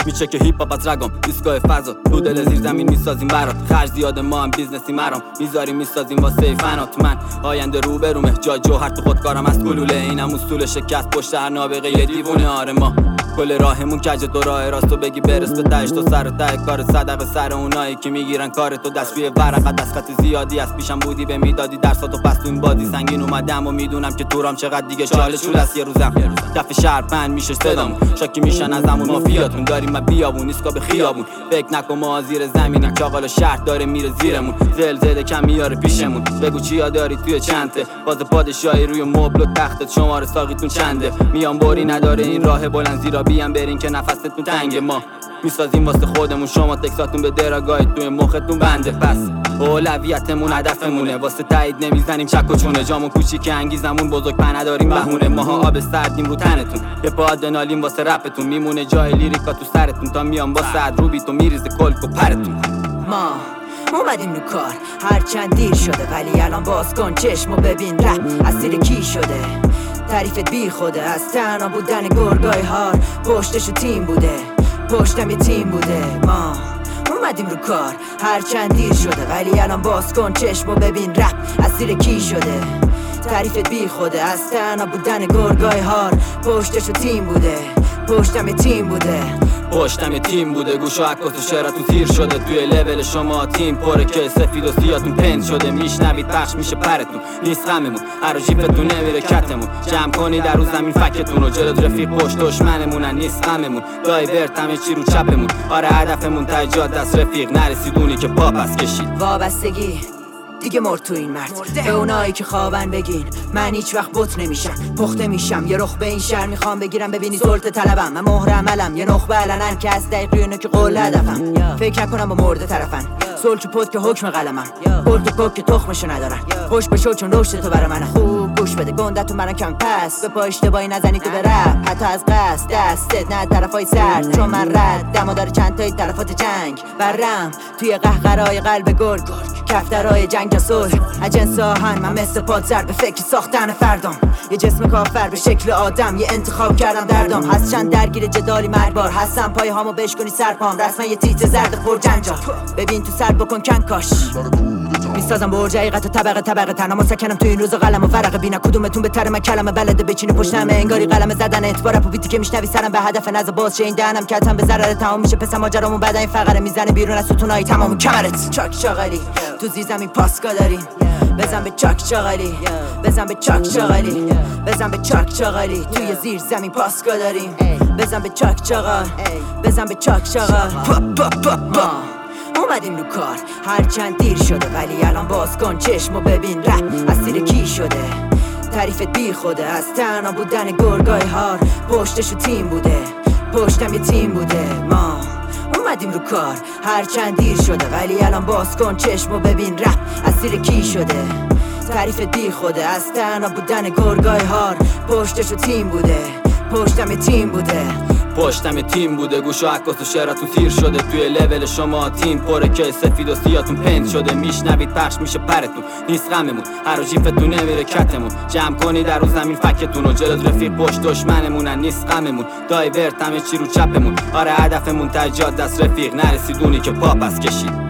میشه که هیپ هاپ از رگم دیسکو فضا رو دل زیر زمین میسازیم برات خرج زیاد ما هم بیزنسی مرام میذاریم میسازیم واسه فنات من آینده رو برومه جا جوهر تو خودکارم از گلوله اینم اصول شکست پشت هر نابغه یه دیوونه آره ما کل راهمون کج تو راه راست تو بگی برس به تهش تو سر ته کار صدقه سر اونایی که میگیرن کار تو دست روی ورقه دستخط زیادی از پیشم بودی به میدادی درساتو پس تو این بادی سنگین اومدم و میدونم که تورام چقدر دیگه چاله چول است یه روزم دفع شهر پن میشه صدامون شاکی میشن از همون مافیاتون داریم ما بیابون ایسکا به خیابون فکر نکن ما زیر زمینیم چاقال شهر داره میره زیرمون زلزله کم میاره پیشمون بگو چیا داری توی چنته باز پادشاهی روی مبل و تختت شماره ساقیتون چنده میام بری نداره این راه بلند زیرا بیام برین که نفستون تنگ ما میسازیم واسه خودمون شما تکساتون به دراگاه توی مختون بنده پس اولویتمون هدفمونه واسه تایید نمیزنیم چک و چونه جامون کوچیک انگیزمون بزرگ پن نداریم بهونه ماها آب سردیم رو تنتون یه پا آدرنالین واسه رپتون میمونه جای لیریکا تو سرتون تا میام با صد رو بیتو میریزه کلک و پرتون ما اومدیم رو کار هرچند دیر شده ولی الان باز کن چشمو ببین رپ اسیر کی شده تعریفت بی خوده از تنها بودن گرگای هار پشتشو تیم بوده پشتم یه تیم بوده ما اومدیم رو کار هرچند دیر شده ولی الان باز کن چشمو ببین رپ اسیر کی شده تعریفت بی خوده از تنها بودن گرگای هار پشتشو تیم بوده پشتم یه تیم بوده پشتم یه تیم بوده گوش و عکاس و شعرتون تیر شده توی لول شما تیم پره که سفید و سیاتون پنج شده میشنوید پخش میشه پرتون نیست غممون هر جیفتون نمیره کتمون جمع کنی در رو زمین فکتون و جلد رفیق پشت دشمنمونن نیست غممون دایورت همه چی رو چپمون آره هدفمون ته جاده است رفیق نرسیدونی که پا پس کشید وابستگی دیگه مرد تو این مرد به اونایی که خوابن بگین من هیچ وقت بت نمیشم پخته میشم یه رخ به این شهر میخوام بگیرم ببینی سلطه طلبم من مهر عملم یه نخبه علنن که از دقیقیونه که قول هدفم فکر نکنم با مرده طرفن سلچ و پد که حکم قلمم پرت و پک که تخمشو ندارن خوش بشو چون رشد تو برا من خوب گوش بده گندتون برا کم پس به پا اشتباهی نزنی تو به رپ حتی از قصد دستت نه طرفای سرد چون من رد دما داره چند تایی طرفات جنگ برم توی قهقرای قلب گرگ کفترهای جنگ یا صلح اجنس آهن من مثل پادزر به فکر ساختن فردام یه جسم کافر به شکل آدم یه انتخاب کردم دردام هست چند درگیر جدالی مرگبار هستم پای هامو بشکنی سرپام رسما یه تیت زرد پر جنجال ببین تو سر بکن کنکاش میسازم برج حقیقت و طبقه تنها مسکنم تو این روز قلم و ورقه بینا کدومتون بهتره من کلمه بلده بچینه پشتم انگاری قلم زدن اعتبار و بیتی که میشنوی سرم به هدف نظر باز این دهنم کتم به ضرر تمام میشه پس ماجرامون بعد این فقره میزنه بیرون از ستونای تمام کمرت چاک چاقالی تو زیر زمین پاسکا دارین بزن به چاک چاقالی بزن به چاک چاقالی بزن به چاک چاقالی توی زیر زمین پاسکا داریم بزن به چاک چاقال بزن به چاک چاقال اومدیم رو کار هرچند دیر شده ولی الان باز کن چشمو ببین رپ اسیر کی شده تعریفت بی خوده از تنها بودن گرگای هار پشتشو تیم بوده پشتم یه تیم بوده ما اومدیم رو کار هرچند دیر شده ولی الان باز کن چشمو ببین رپ اسیر کی شده تعریفت بی خوده از تنها بودن گرگای هار پشتشو تیم بوده پشتم یه تیم بوده پشتم تیم بوده گوش و عکاس و شعرتون تیر شده توی لول شما تیم پره که سفید و سیاتون پنج شده میشنوید پخش میشه پرتون نیست غممون هر جیفتون نمیره کتمون جمع کنی در رو زمین فکتون و جلد رفیق پشت دشمنمونن نیست غممون دایورت همه چی رو چپمون آره هدفمون ته جاده است رفیق نرسیدونی که پا پس کشید